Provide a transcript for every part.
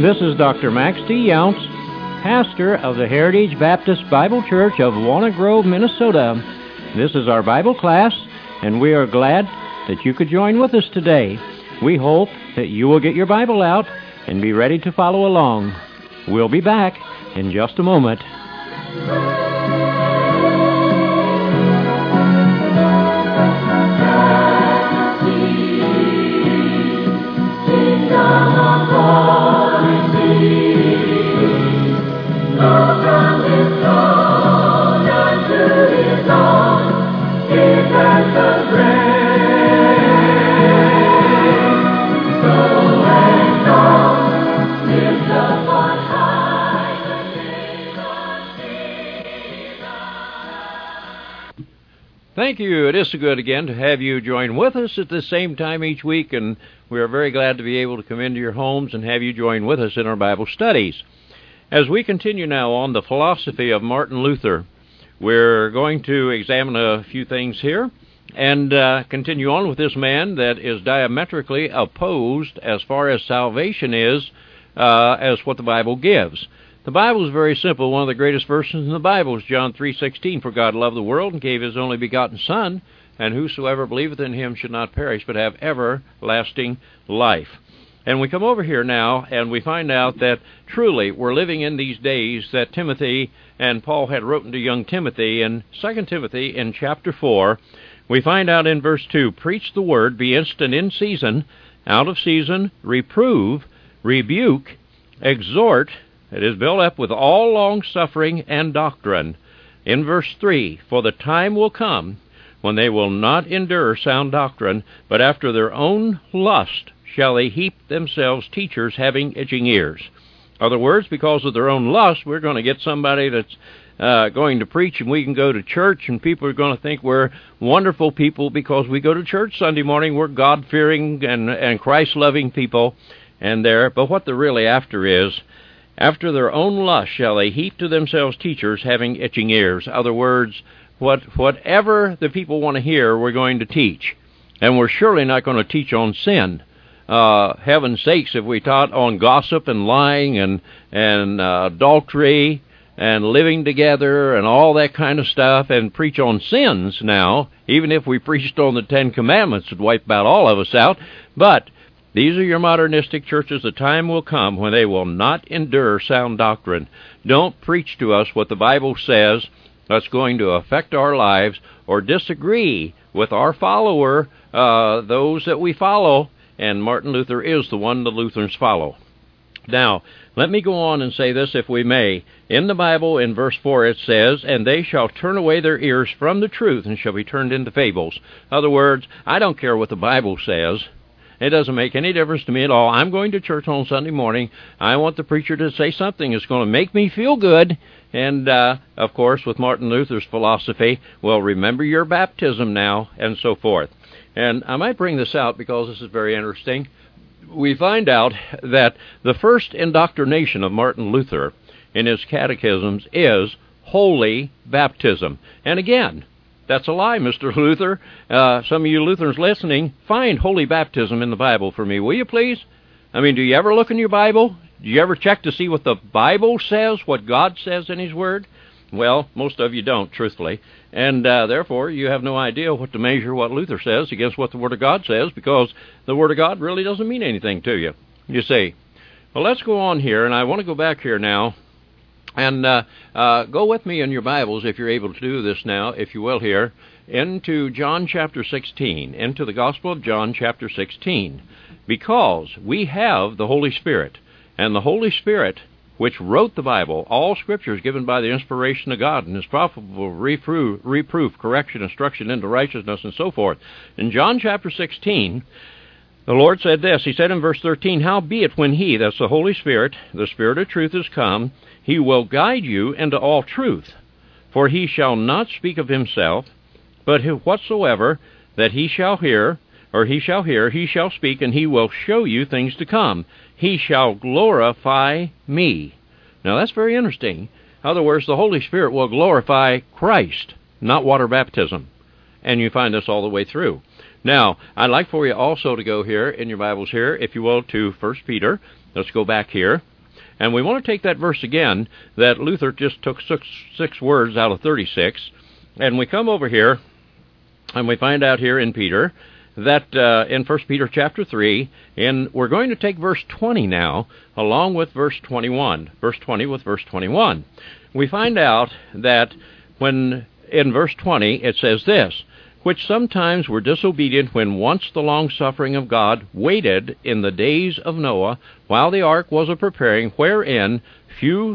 This is Dr. Max T. Younts, pastor of the Heritage Baptist Bible Church of Walnut Grove, Minnesota. This is our Bible class, and we are glad that you could join with us today. We hope that you will get your Bible out and be ready to follow along. We'll be back in just a moment. Thank you. It is so good again to have you join with us at the same time each week, and we are very glad to be able to come into your homes and have you join with us in our Bible studies. As we continue now on the philosophy of Martin Luther, we're going to examine a few things here and continue on with this man that is diametrically opposed as far as salvation is as what the Bible gives. The Bible is very simple. One of the greatest verses in the Bible is John 3:16. For God loved the world and gave his only begotten Son, and whosoever believeth in him should not perish, but have everlasting life. And we come over here now, and we find out that truly we're living in these days that Timothy and Paul had written to young Timothy. In 2 Timothy in chapter 4, we find out in verse 2, Preach the word, be instant in season, out of season, reprove, rebuke, exhort, it is built up with all long-suffering and doctrine. In verse 3, For the time will come when they will not endure sound doctrine, but after their own lust shall they heap themselves teachers having itching ears. In other words, because of their own lust, we're going to get somebody that's going to preach, and we can go to church, and people are going to think we're wonderful people because we go to church Sunday morning. We're God-fearing and Christ-loving people, but what they're really after is, after their own lust shall they heap to themselves teachers having itching ears. In other words, whatever the people want to hear, we're going to teach. And we're surely not going to teach on sin. Heaven's sakes, if we taught on gossip and lying and adultery and living together and all that kind of stuff and preach on sins now, even if we preached on the Ten Commandments, it would wipe about all of us out. But these are your modernistic churches. The time will come when they will not endure sound doctrine. Don't preach to us what the Bible says that's going to affect our lives or disagree with our follower, those that we follow, and Martin Luther is the one the Lutherans follow. Now, let me go on and say this, if we may. In the Bible, in verse 4, it says, And they shall turn away their ears from the truth and shall be turned into fables. In other words, I don't care what the Bible says. It doesn't make any difference to me at all. I'm going to church on Sunday morning. I want the preacher to say something that's going to make me feel good. And, of course, with Martin Luther's philosophy, well, remember your baptism now, and so forth. And I might bring this out because this is very interesting. We find out that the first indoctrination of Martin Luther in his catechisms is holy baptism. And again, that's a lie, Mr. Luther. Some of you Lutherans listening, find holy baptism in the Bible for me, will you please? I mean, do you ever look in your Bible? Do you ever check to see what the Bible says, what God says in His Word? Well, most of you don't, truthfully. And therefore, you have no idea what to measure what Luther says against what the Word of God says, because the Word of God really doesn't mean anything to you, you see. Well, let's go on here, and I want to go back here now. And go with me in your Bibles, if you're able to do this now, if you will here, into John chapter 16, into the Gospel of John chapter 16, because we have the Holy Spirit, and the Holy Spirit, which wrote the Bible, all Scripture is given by the inspiration of God, and is profitable for reproof, correction, instruction into righteousness, and so forth. In John chapter 16, the Lord said this. He said in verse 13, Howbeit when He, that's the Holy Spirit, the Spirit of truth is come, He will guide you into all truth. For He shall not speak of Himself, but whatsoever that He shall hear, He shall speak, and He will show you things to come. He shall glorify me. Now that's very interesting. In other words, the Holy Spirit will glorify Christ, not water baptism. And you find this all the way through. Now, I'd like for you also to go here in your Bibles here, if you will, to 1 Peter. Let's go back here. And we want to take that verse again that Luther just took six words out of 36, and we come over here, and we find out here in Peter that in 1 Peter chapter 3, and we're going to take verse 20 now, along with verse 21, verse 20 with verse 21. We find out that when in verse 20 it says this, which sometimes were disobedient when once the long-suffering of God waited in the days of Noah, while the ark was a-preparing, wherein few,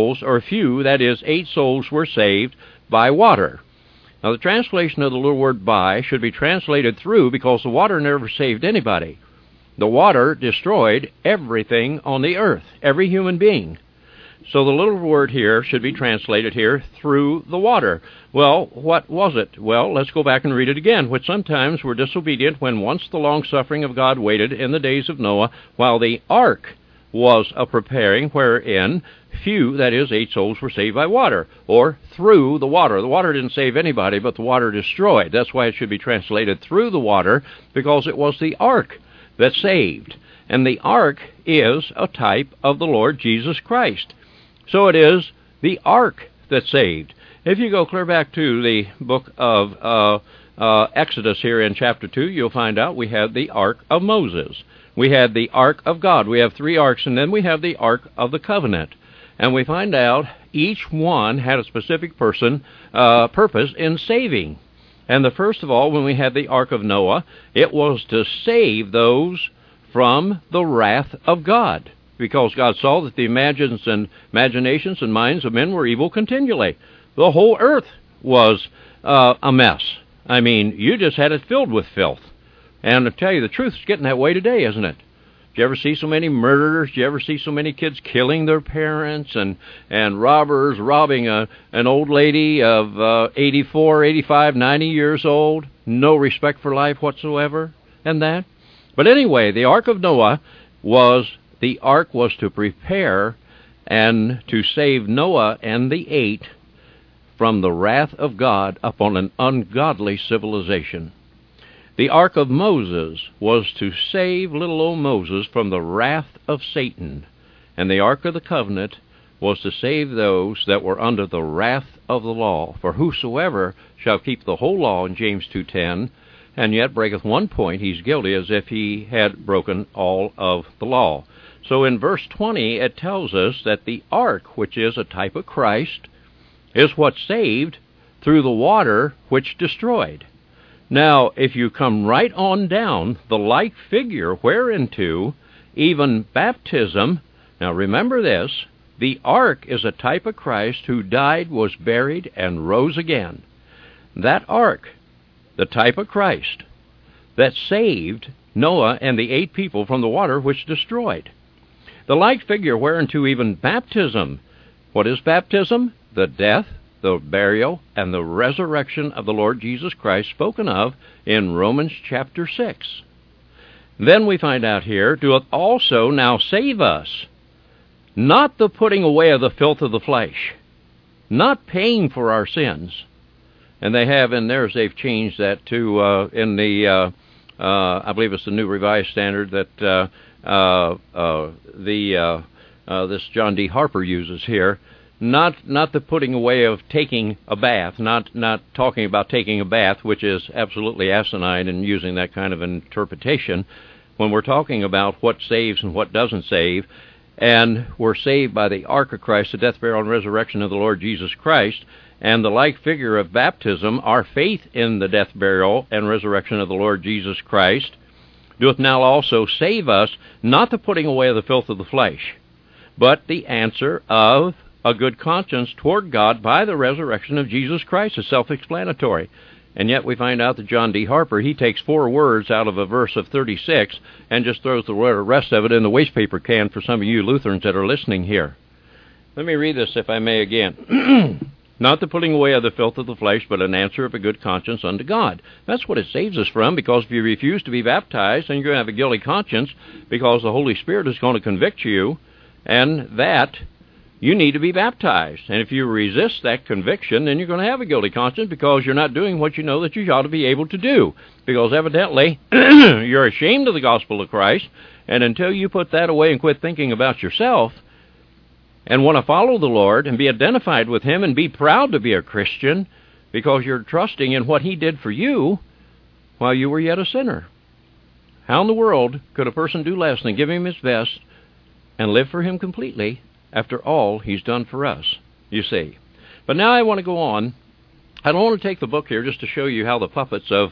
that is, 8 souls were saved by water. Now, the translation of the little word by should be translated through, because the water never saved anybody. The water destroyed everything on the earth, every human being. So the little word here should be translated here, through the water. Well, what was it? Well, let's go back and read it again. Which sometimes were disobedient when once the long-suffering of God waited in the days of Noah, while the ark was a-preparing, wherein few, that is, 8 souls were saved by water, or through the water. The water didn't save anybody, but the water destroyed. That's why it should be translated through the water, because it was the ark that saved. And the ark is a type of the Lord Jesus Christ. So it is the ark that saved. If you go clear back to the book of Exodus here in chapter 2, you'll find out we have the ark of Moses. We had the ark of God. We have 3 arks, and then we have the ark of the covenant. And we find out each one had a specific purpose in saving. And the first of all, when we had the ark of Noah, it was to save those from the wrath of God, because God saw that the imaginations and minds of men were evil continually. The whole earth was a mess. I mean, you just had it filled with filth. And to tell you the truth, it's getting that way today, isn't it? Do you ever see so many murderers? Do you ever see so many kids killing their parents, and robbers robbing an old lady of 84, 85, 90 years old? No respect for life whatsoever, and that. But anyway, the ark of Noah was to prepare and to save Noah and the 8 from the wrath of God upon an ungodly civilization. The ark of Moses was to save little old Moses from the wrath of Satan, and the ark of the covenant was to save those that were under the wrath of the law. For whosoever shall keep the whole law, in James 2:10, and yet breaketh one point, he's guilty as if he had broken all of the law. So in verse 20 it tells us that the ark, which is a type of Christ, is what saved through the water which destroyed. Now, if you come right on down, the like figure whereinto even baptism, now remember this, the ark is a type of Christ who died, was buried, and rose again. That ark, the type of Christ, that saved Noah and the 8 people from the water which destroyed. The like figure whereunto even baptism. What is baptism? The death, the burial, and the resurrection of the Lord Jesus Christ, spoken of in Romans chapter 6. Then we find out here, doeth also now save us, not the putting away of the filth of the flesh, not paying for our sins. And they have in theirs, they've changed that to, in the, I believe it's the New Revised Standard that this John D. Harper uses here. Not the putting away of taking a bath, not talking about taking a bath, which is absolutely asinine in using that kind of interpretation. When we're talking about what saves and what doesn't save, and we're saved by the ark of Christ, the death, burial, and resurrection of the Lord Jesus Christ, and the like figure of baptism, our faith in the death, burial, and resurrection of the Lord Jesus Christ, doeth now also save us, not the putting away of the filth of the flesh, but the answer of a good conscience toward God by the resurrection of Jesus Christ is self-explanatory. And yet we find out that John D. Harper, he takes 4 words out of a verse of 36 and just throws the rest of it in the waste paper can for some of you Lutherans that are listening here. Let me read this, if I may, again. Not the putting away of the filth of the flesh, but an answer of a good conscience unto God. That's what it saves us from, because if you refuse to be baptized, then you're going to have a guilty conscience, because the Holy Spirit is going to convict you, and that you need to be baptized. And if you resist that conviction, then you're going to have a guilty conscience, because you're not doing what you know that you ought to be able to do. Because evidently, you're ashamed of the gospel of Christ, and until you put that away and quit thinking about yourself, and want to follow the Lord and be identified with Him and be proud to be a Christian because you're trusting in what He did for you while you were yet a sinner. How in the world could a person do less than give Him his best and live for Him completely after all He's done for us, you see? But now I want to go on. I don't want to take the book here just to show you how the puppets of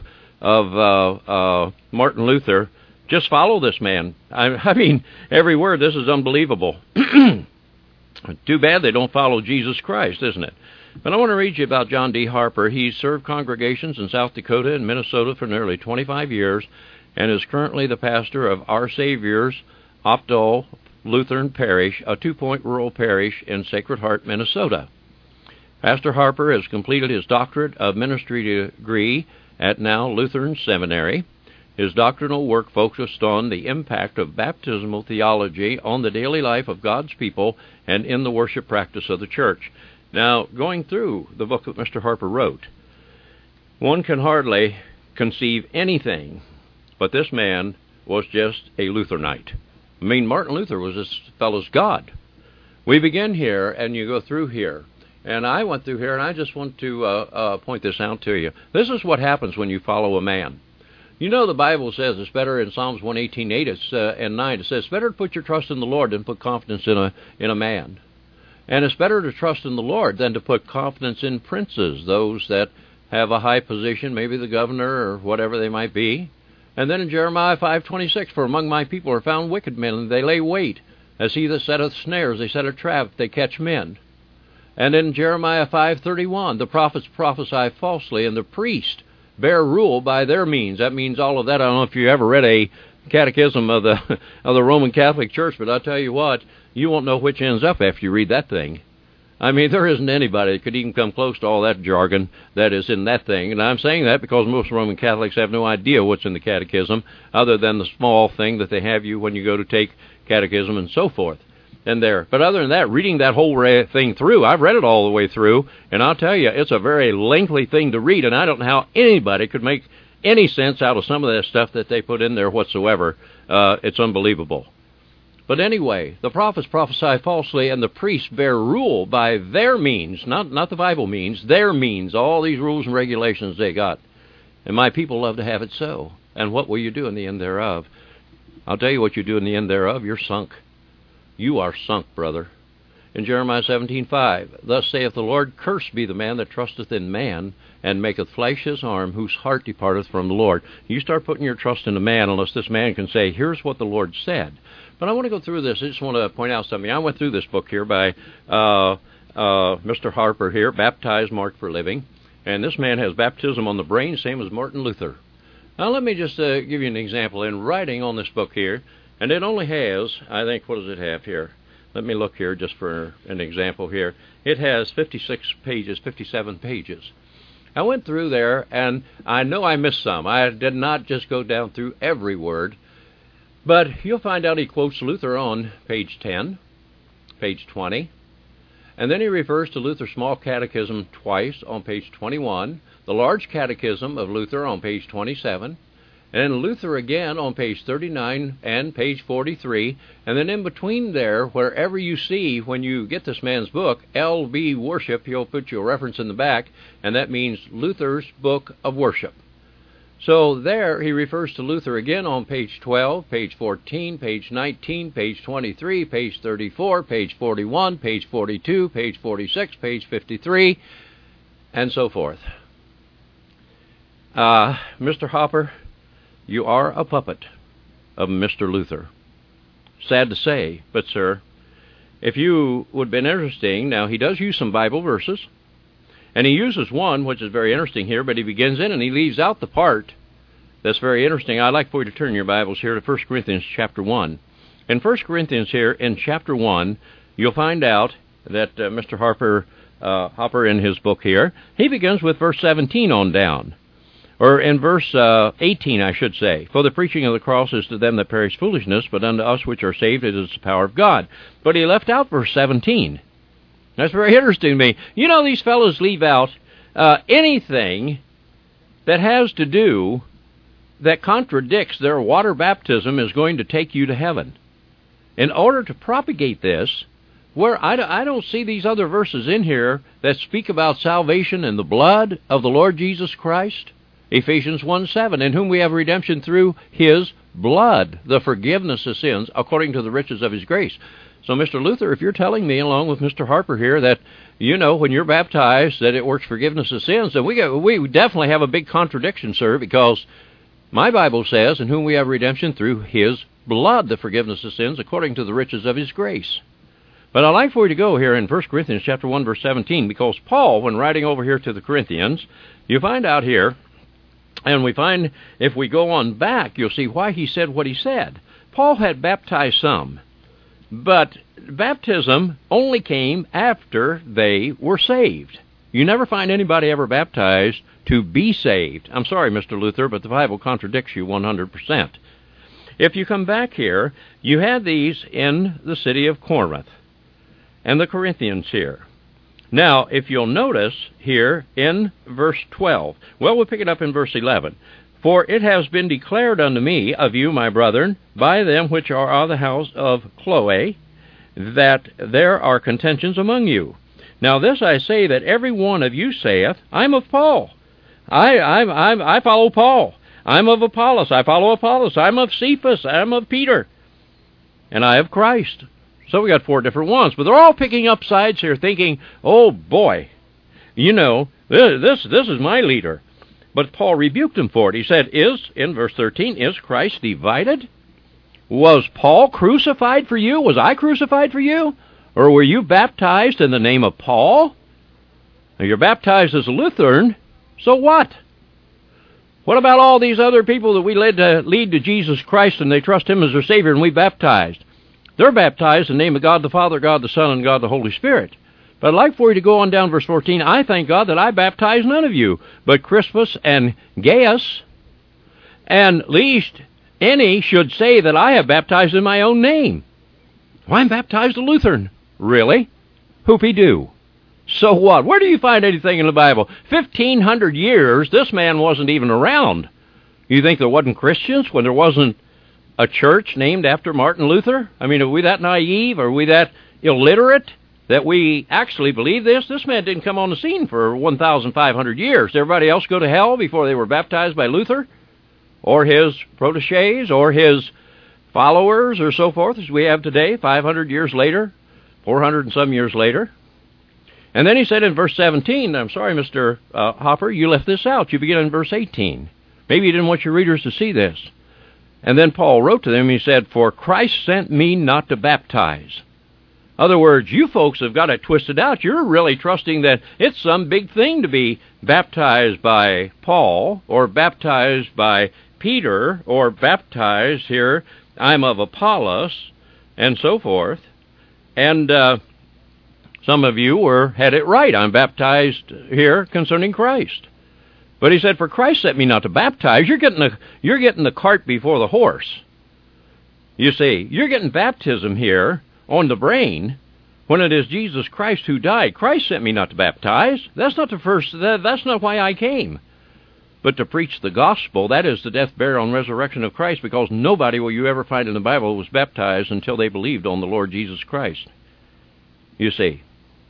Martin Luther just follow this man. I mean, every word, this is unbelievable. Too bad they don't follow Jesus Christ, isn't it? But I want to read you about John D. Harper. He served congregations in South Dakota and Minnesota for nearly 25 years and is currently the pastor of Our Savior's Opdal Lutheran Parish, a 2-point rural parish in Sacred Heart, Minnesota. Pastor Harper has completed his doctorate of ministry degree at now Lutheran Seminary. His doctrinal work focused on the impact of baptismal theology on the daily life of God's people and in the worship practice of the church. Now, going through the book that Mr. Harper wrote, one can hardly conceive anything, but this man was just a Lutheranite. I mean, Martin Luther was this fellow's God. We begin here, and you go through here. And I went through here, and I just want to point this out to you. This is what happens when you follow a man. You know, the Bible says it's better in Psalms 118:8 and 9. It says it's better to put your trust in the Lord than put confidence in a man. And it's better to trust in the Lord than to put confidence in princes, those that have a high position, maybe the governor or whatever they might be. And then in Jeremiah 5:26, for among my people are found wicked men, and they lay wait, as he that setteth snares, they set a trap, they catch men. And in Jeremiah 5:31, the prophets prophesy falsely, and the priest bear rule by their means. That means all of that. I don't know if you ever read a catechism of the Roman Catholic Church, but I'll tell you what, you won't know which ends up after you read that thing. I mean, there isn't anybody that could even come close to all that jargon that is in that thing. And I'm saying that because most Roman Catholics have no idea what's in the catechism other than the small thing that they have you when you go to take catechism and so forth. And there. But other than that, reading that whole thing through, I've read it all the way through, and I'll tell you, it's a very lengthy thing to read, and I don't know how anybody could make any sense out of some of that stuff that they put in there whatsoever. It's unbelievable. But anyway, the prophets prophesy falsely, and the priests bear rule by their means, not the Bible means, their means, all these rules and regulations they got. And my people love to have it so. And what will you do in the end thereof? I'll tell you what you do in the end thereof. You're sunk. You are sunk, brother. In Jeremiah 17:5, thus saith the Lord, cursed be the man that trusteth in man, and maketh flesh his arm, whose heart departeth from the Lord. You start putting your trust in a man unless this man can say, here's what the Lord said. But I want to go through this. I just want to point out something. I went through this book here by Mr. Harper here, Baptized, Marked for Living. And this man has baptism on the brain, same as Martin Luther. Now let me just give you an example. In writing on this book here, and it only has, I think, what does it have here? Let me look here just for an example here. It has 56 pages, 57 pages. I went through there, and I know I missed some. I did not just go down through every word. But you'll find out he quotes Luther on page 10, page 20. And then he refers to Luther's Small Catechism twice on page 21, the Large Catechism of Luther on page 27, and Luther again on page 39 and page 43, and then in between there, wherever you see when you get this man's book, LB Worship, he'll put you a reference in the back, and that means Luther's Book of Worship. So there he refers to Luther again on page 12, page 14, page 19, page 23, page 34, page 41, page 42, page 46, page 53, and so forth. Mr. Harper, you are a puppet of Mr. Luther. Sad to say, but sir, if you would have been interesting, now he does use some Bible verses, and he uses one which is very interesting here, but he begins in and he leaves out the part that's very interesting. I'd like for you to turn your Bibles here to 1 Corinthians chapter 1. In 1 Corinthians here, in chapter 1, you'll find out that Mr. Harper in his book here, he begins with verse 17 on down. Or in verse 18, I should say. For the preaching of the cross is to them that perish foolishness, but unto us which are saved it is the power of God. But he left out verse 17. That's very interesting to me. You know, these fellows leave out anything that has to do, that contradicts their water baptism is going to take you to heaven. In order to propagate this, Where I don't see these other verses in here that speak about salvation in the blood of the Lord Jesus Christ. Ephesians 1:7, in whom we have redemption through His blood, the forgiveness of sins, according to the riches of His grace. So, Mr. Luther, if you're telling me, along with Mr. Harper here, that, when you're baptized, that it works forgiveness of sins, then we definitely have a big contradiction, sir, because my Bible says, in whom we have redemption through His blood, the forgiveness of sins, according to the riches of His grace. But I'd like for you to go here in 1 Corinthians chapter 1, verse 17, because Paul, when writing over here to the Corinthians, you find out here, and we find, if we go on back, you'll see why he said what he said. Paul had baptized some, but baptism only came after they were saved. You never find anybody ever baptized to be saved. I'm sorry, Mr. Luther, but the Bible contradicts you 100%. If you come back here, you had these in the city of Corinth, and the Corinthians here. Now, if you'll notice here in verse 12, we'll pick it up in verse 11. For it has been declared unto me of you, my brethren, by them which are of the house of Chloe, that there are contentions among you. Now this I say, that every one of you saith, I'm of Paul. I follow Paul. I'm of Apollos. I follow Apollos. I'm of Cephas. I'm of Peter. And I of Christ. So we got 4 different ones, but they're all picking up sides here, thinking, oh boy, this is my leader. But Paul rebuked him for it. He said, in verse 13, is Christ divided? Was Paul crucified for you? Was I crucified for you? Or were you baptized in the name of Paul? Now you're baptized as a Lutheran, so what? What about all these other people that we lead to Jesus Christ and they trust Him as their Savior and we baptized? They're baptized in the name of God the Father, God the Son, and God the Holy Spirit. But I'd like for you to go on down verse 14. I thank God that I baptized none of you, but Crispus and Gaius, and least any should say that I have baptized in my own name. Well, I'm baptized a Lutheran. Really? Hoopy-doo. So what? Where do you find anything in the Bible? 1,500 years, this man wasn't even around. You think there wasn't Christians when there wasn't a church named after Martin Luther? I mean, are we that naive? Are we that illiterate that we actually believe this? This man didn't come on the scene for 1,500 years. Did everybody else go to hell before they were baptized by Luther? Or his protégés? Or his followers? Or so forth, as we have today, 500 years later? 400 and some years later? And then he said in verse 17, I'm sorry, Mr. Hopper, you left this out. You begin in verse 18. Maybe you didn't want your readers to see this. And then Paul wrote to them, he said, for Christ sent me not to baptize. In other words, you folks have got it twisted out. You're really trusting that it's some big thing to be baptized by Paul, or baptized by Peter, or baptized here, I'm of Apollos, and so forth. And some of you had it right. I'm baptized here concerning Christ. But he said, for Christ sent me not to baptize. You're getting the cart before the horse. You see, you're getting baptism here on the brain when it is Jesus Christ who died. Christ sent me not to baptize. That's not that's not why I came. But to preach the gospel, that is the death, burial, and resurrection of Christ, because nobody will you ever find in the Bible was baptized until they believed on the Lord Jesus Christ. You see,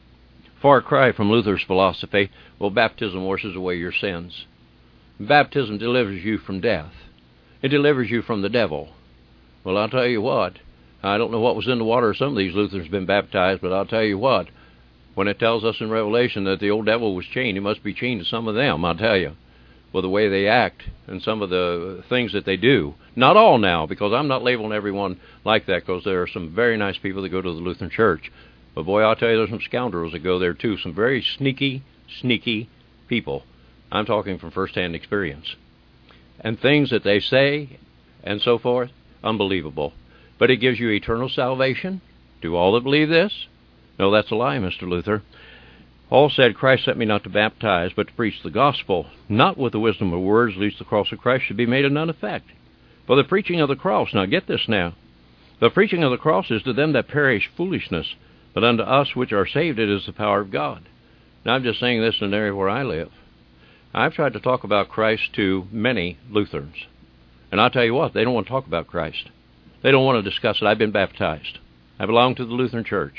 far cry from Luther's philosophy, well, baptism washes away your sins. Baptism delivers you from death. It delivers you from the devil. Well, I'll tell you what, I don't know what was in the water some of these Lutherans have been baptized, but I'll tell you what, when it tells us in Revelation that the old devil was chained, he must be chained to some of them, I'll tell you, with the way they act and some of the things that they do. Not all now, because I'm not labeling everyone like that, because there are some very nice people that go to the Lutheran Church. But boy, I'll tell you, there's some scoundrels that go there too, some very sneaky people. I'm talking from first-hand experience. And things that they say and so forth, unbelievable. But it gives you eternal salvation. Do all that believe this? No, that's a lie, Mr. Luther. Paul said, Christ sent me not to baptize, but to preach the gospel, not with the wisdom of words, lest the cross of Christ should be made of none effect. For the preaching of the cross, now get this now, the preaching of the cross is to them that perish foolishness, but unto us which are saved it is the power of God. Now I'm just saying this in an area where I live. I've tried to talk about Christ to many Lutherans. And I'll tell you what, they don't want to talk about Christ. They don't want to discuss it. I've been baptized. I belong to the Lutheran Church.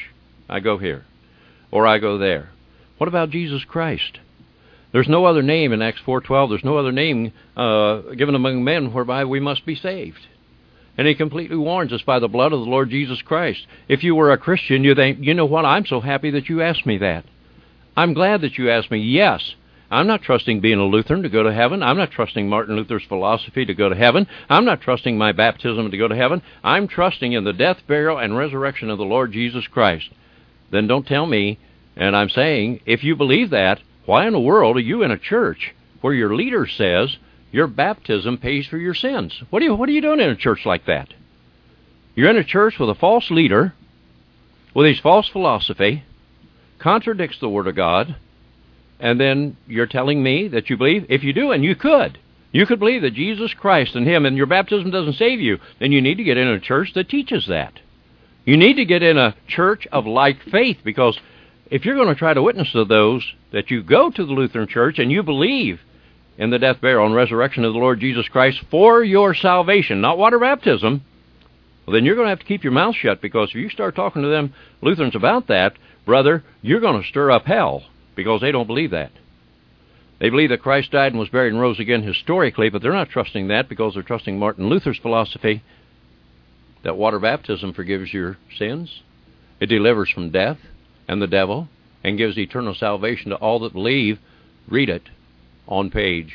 I go here, or I go there. What about Jesus Christ? There's no other name in Acts 4:12. There's no other name given among men whereby we must be saved. And he completely warns us by the blood of the Lord Jesus Christ. If you were a Christian, you think, you know what, I'm so happy that you asked me that. I'm glad that you asked me. Yes, I'm not trusting being a Lutheran to go to heaven. I'm not trusting Martin Luther's philosophy to go to heaven. I'm not trusting my baptism to go to heaven. I'm trusting in the death, burial, and resurrection of the Lord Jesus Christ. Then don't tell me, and I'm saying, if you believe that, why in the world are you in a church where your leader says your baptism pays for your sins? What are you doing in a church like that? You're in a church with a false leader, with his false philosophy, contradicts the Word of God, and then you're telling me that you believe? If you do, and you could believe that Jesus Christ and Him and your baptism doesn't save you, then you need to get in a church that teaches that. You need to get in a church of like faith, because if you're going to try to witness to those that you go to the Lutheran Church and you believe in the death, burial, and resurrection of the Lord Jesus Christ for your salvation, not water baptism, well, then you're going to have to keep your mouth shut, because if you start talking to them Lutherans about that, brother, you're going to stir up hell, because they don't believe that. They believe that Christ died and was buried and rose again historically, but they're not trusting that, because they're trusting Martin Luther's philosophy that water baptism forgives your sins, it delivers from death and the devil, and gives eternal salvation to all that believe. Read it on page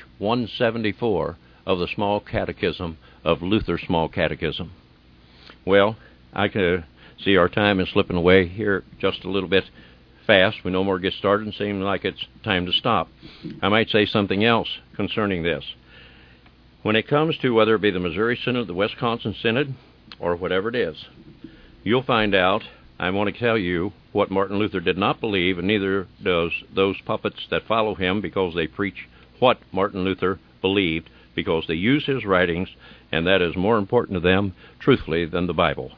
174 of the Small Catechism of Luther's Small Catechism. Well, I can see our time is slipping away here just a little bit fast. We no more get started and seem like it's time to stop. I might say something else concerning this. When it comes to whether it be the Missouri Synod, the Wisconsin Synod, or whatever it is, you'll find out, I want to tell you what Martin Luther did not believe, and neither does those puppets that follow him, because they preach what Martin Luther believed, because they use his writings, and that is more important to them, truthfully, than the Bible.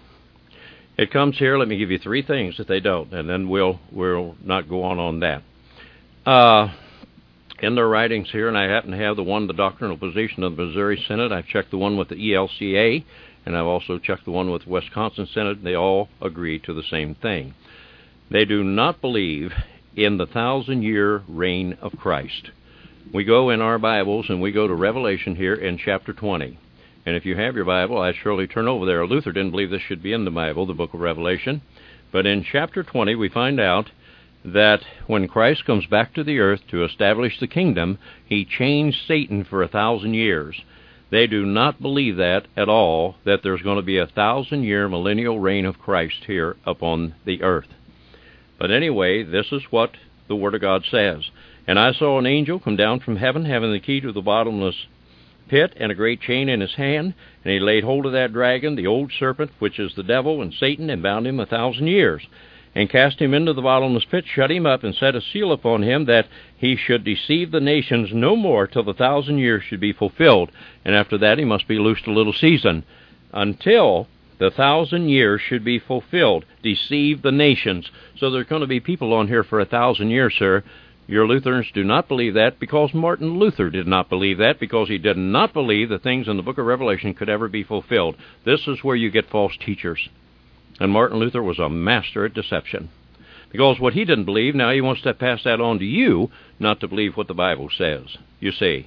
It comes here, let me give you 3 things that they don't, and then we'll not go on that. In their writings here, and I happen to have the doctrinal position of the Missouri Synod, I've checked the one with the ELCA, and I've also checked the one with the Wisconsin Synod. They all agree to the same thing. They do not believe in the 1,000-year reign of Christ. We go in our Bibles, and we go to Revelation here in chapter 20. And if you have your Bible, I'd surely turn over there. Luther didn't believe this should be in the Bible, the book of Revelation. But in chapter 20, we find out that when Christ comes back to the earth to establish the kingdom, He changed Satan for 1,000 years. They do not believe that at all, that there's going to be a 1,000-year millennial reign of Christ here upon the earth. But anyway, this is what the Word of God says. And I saw an angel come down from heaven, having the key to the bottomless pit, and a great chain in his hand. And he laid hold of that dragon, the old serpent, which is the devil and Satan, and bound him 1,000 years, and cast him into the bottomless pit, shut him up, and set a seal upon him, that he should deceive the nations no more till the 1,000 years should be fulfilled. And after that he must be loosed a little season, until the 1,000 years should be fulfilled. Deceive the nations. So there's going to be people on here for 1,000 years, sir. Your Lutherans do not believe that, because Martin Luther did not believe that, because he did not believe the things in the book of Revelation could ever be fulfilled. This is where you get false teachers. And Martin Luther was a master at deception. Because what he didn't believe, now he wants to pass that on to you, not to believe what the Bible says, you see.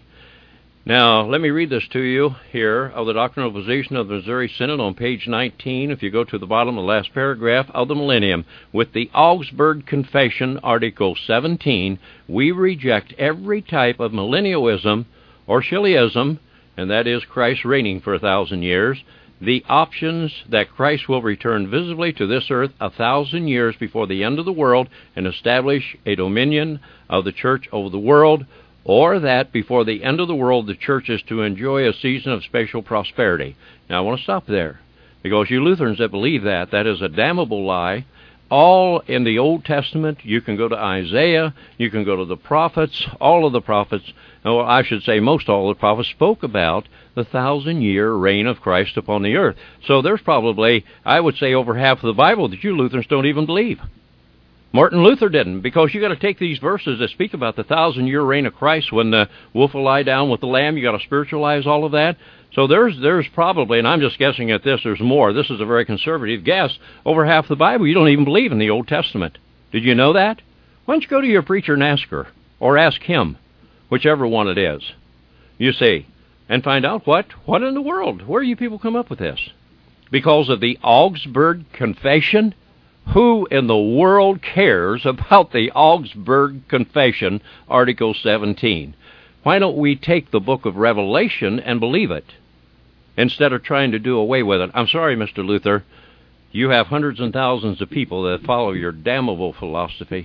Now, let me read this to you here of the doctrinal position of the Missouri Synod on page 19, if you go to the bottom of the last paragraph of the Millennium. With the Augsburg Confession, Article 17, we reject every type of millennialism or Shelleyism, and that is Christ reigning for 1,000 years, the options that Christ will return visibly to this earth 1,000 years before the end of the world and establish a dominion of the church over the world, or that before the end of the world the church is to enjoy a season of special prosperity. Now I want to stop there, because you Lutherans that believe that is a damnable lie. All in the Old Testament, you can go to Isaiah, you can go to the prophets, all of the prophets, or I should say most all of the prophets spoke about the 1,000-year reign of Christ upon the earth. So there's probably, I would say, over half of the Bible that you Lutherans don't even believe. Martin Luther didn't, because you got to take these verses that speak about the 1,000-year reign of Christ when the wolf will lie down with the lamb. You got to spiritualize all of that. So there's probably, and I'm just guessing at this, there's more. This is a very conservative guess. Over half the Bible you don't even believe in the Old Testament. Did you know that? Why don't you go to your preacher and ask her, or ask him, whichever one it is. You see, and find out what in the world, where you people come up with this? Because of the Augsburg Confession? Who in the world cares about the Augsburg Confession, Article 17? Why don't we take the book of Revelation and believe it, instead of trying to do away with it? I'm sorry, Mr. Luther, you have hundreds and thousands of people that follow your damnable philosophy,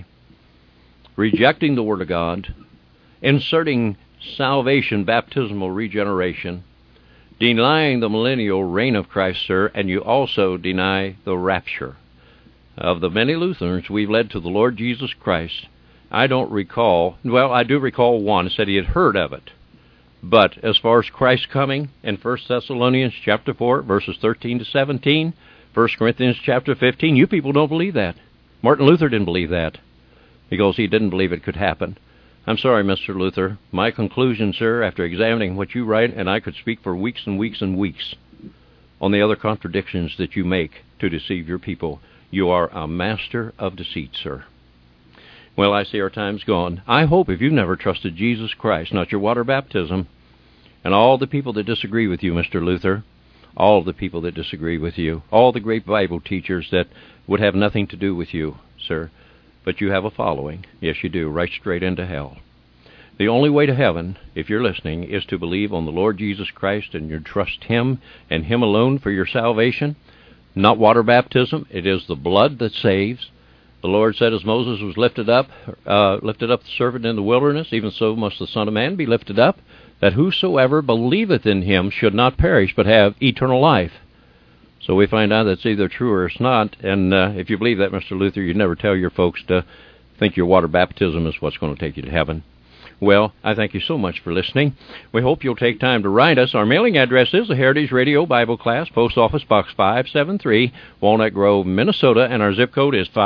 rejecting the Word of God, inserting salvation, baptismal regeneration, denying the millennial reign of Christ, sir, and you also deny the rapture. Of the many Lutherans we've led to the Lord Jesus Christ, I don't recall, well, I do recall one said he had heard of it. But as far as Christ coming in 1 Thessalonians chapter 4, verses 13 to 17, 1 Corinthians chapter 15, you people don't believe that. Martin Luther didn't believe that, because he didn't believe it could happen. I'm sorry, Mr. Luther. My conclusion, sir, after examining what you write, and I could speak for weeks and weeks and weeks on the other contradictions that you make to deceive your people, you are a master of deceit, sir. Well, I see our time's gone. I hope if you've never trusted Jesus Christ, not your water baptism, and all the people that disagree with you, Mr. Luther, all the people that disagree with you, all the great Bible teachers that would have nothing to do with you, sir, but you have a following. Yes, you do, right straight into hell. The only way to heaven, if you're listening, is to believe on the Lord Jesus Christ and you trust Him and Him alone for your salvation. Not water baptism. It is the blood that saves. The Lord said, as Moses was lifted up the serpent in the wilderness, even so must the Son of Man be lifted up, that whosoever believeth in Him should not perish, but have eternal life. So we find out that's either true or it's not. And if you believe that, Mr. Luther, you never tell your folks to think your water baptism is what's going to take you to heaven. Well, I thank you so much for listening. We hope you'll take time to write us. Our mailing address is the Heritage Radio Bible Class, Post Office Box 573, Walnut Grove, Minnesota, and our zip code is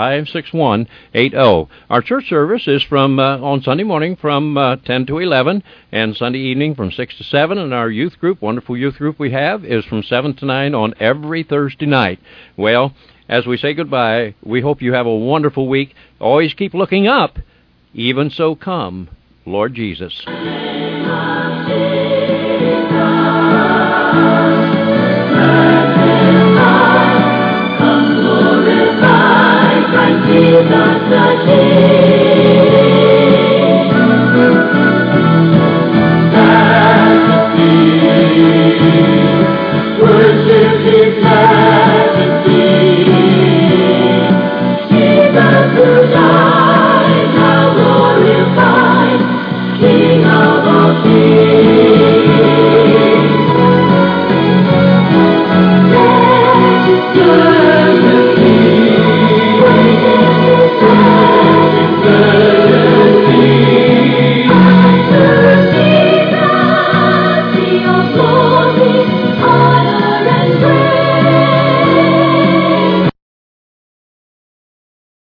56180. Our church service is from on Sunday morning from 10 to 11, and Sunday evening from 6 to 7, and our youth group, wonderful youth group we have, is from 7 to 9 on every Thursday night. Well, as we say goodbye, we hope you have a wonderful week. Always keep looking up. Even so come, Lord Jesus.